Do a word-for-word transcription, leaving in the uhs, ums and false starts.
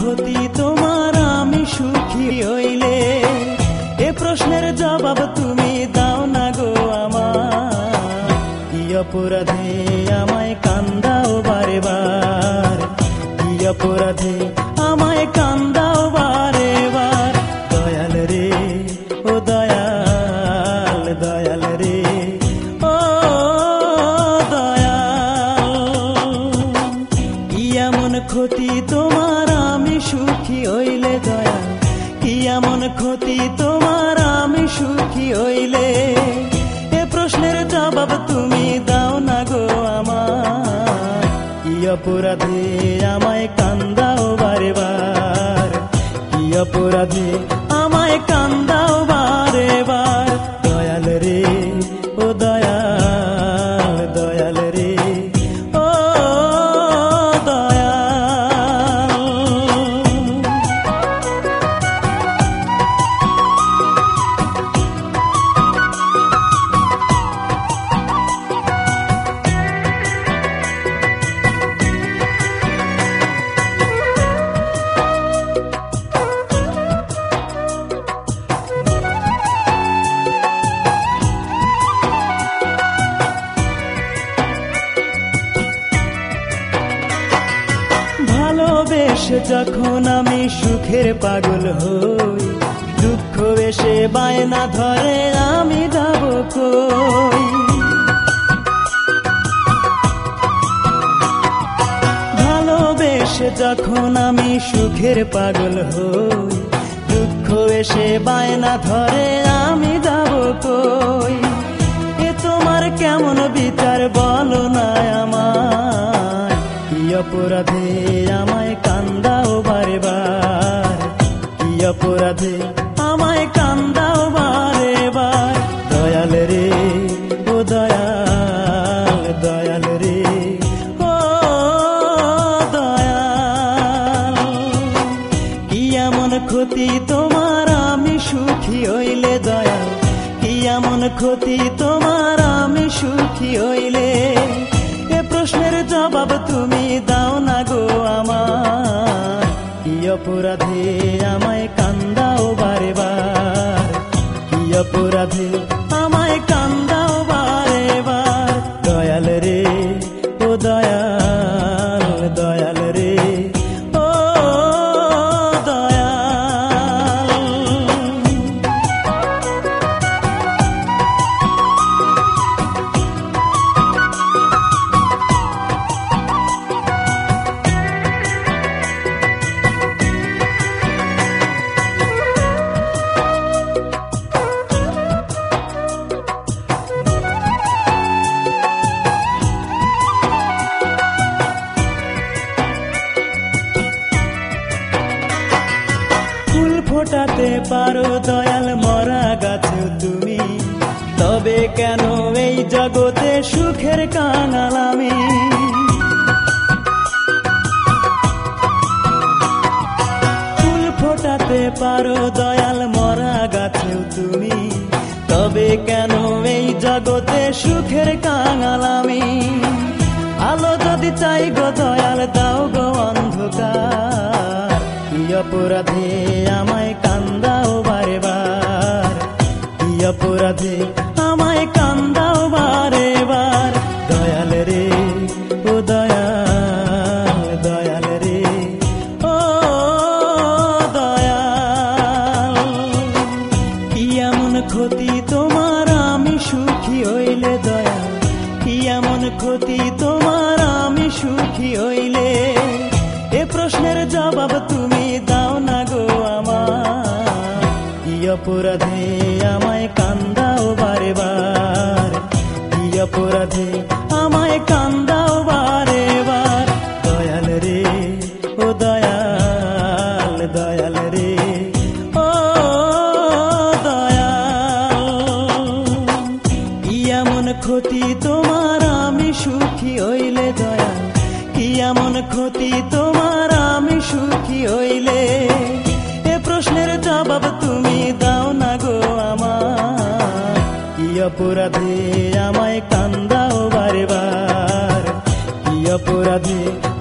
ক্ষতি তোমার আমি সুখী হইলে, এ প্রশ্নের জবাব তুমি দাও না গো আমার। কি অপরাধে আমায় কান্দাও বারে বার, কি অপরাধে আমায় কান্দাও বারে বার। দয়াল রে ও দয়াল, দয়াল রে ও দয়াল। কি এমন ক্ষতি তোমার আমি সুখী হইলে দয়াল, কি এমন ক্ষতি তোমার আমি সুখী হইলে, এ প্রশ্নের জবাব তুমি দাও না গো আমার। কি অপরাধে আমায় কান্দাও বারে বার, কি অপরাধে আমায় কান্দাও বারে বার। দয়াল রে ও দয়াল, দয়াল রে ও দয়াল। ভালোবেসে যখন আমি সুখের পাগল হই, দুঃখ এসে বায়না ধরে আমি যাব কই। ভালোবেসে যখন আমি সুখের পাগল হই, দুঃখ এসে বায়না ধরে আমি যাব কই। এ তোমার কেমন বিচার বলো না আমার। কি অপরাধে আমায় কান্দাও বারে বার, কি অপরাধে আমায় কান্দাও বারে বার। দয়াল রে ও দয়াল, দয়াল রে ও দয়াল। কি এমন ক্ষতি তোমার আমি সুখী হইলে দয়াল, কি এমন ক্ষতি তোমার আমি সুখী হইলে, এ প্রশ্নের জবাব তুমি দাও না গো আমার। কি অপরাধে আমায় কান্দাও বারে বার, কি অপরাধে আমায় কান্দাও বারে বার। দয়াল রে ও দয়াল, দয়াল রে ও দয়াল। ফুল ফোটাতে পারো দয়াল মরা গাছেও তুমি, তবে কেন এই জগতে সুখের কাঙাল আমি। ফুল ফোটাতে পারো দয়াল মরা গাছেও তুমি, তবে কেন এই জগতে সুখের কাঙাল আমি। আলো যদি চাই গো দয়াল দাও গো অন্ধকার। কি অপরাধে আমায় কান্দাও বারে বার, কি অপরাধে আমায় কান্দাও বারে বার। দয়াল রে ও দয়াল, দয়াল রে ও দয়াল। কি এমন ক্ষতি তোমার আমি সুখী হইলে দয়াল, কি এমন ক্ষতি তোমার আমি সুখী হইলে, এ প্রশ্নের জবাব তুমি দাও না গো আমার। কি অপরাধে আমায় কান্দাও বারে বার, কি অপরাধে আমায় কান্দাও বারে বার। দয়াল রে ও দয়াল, দয়াল রে ও দয়াল। কি এমন ক্ষতি তোমার আমি সুখী হইলে দয়াল, কি এমন ক্ষতি তোমার আমি সুখী হইলে, এ প্রশ্নের জবাব তুমি দাও না গো আমার। কি অপরাধে আমায় কান্দাও বারে বার, কি অপরাধে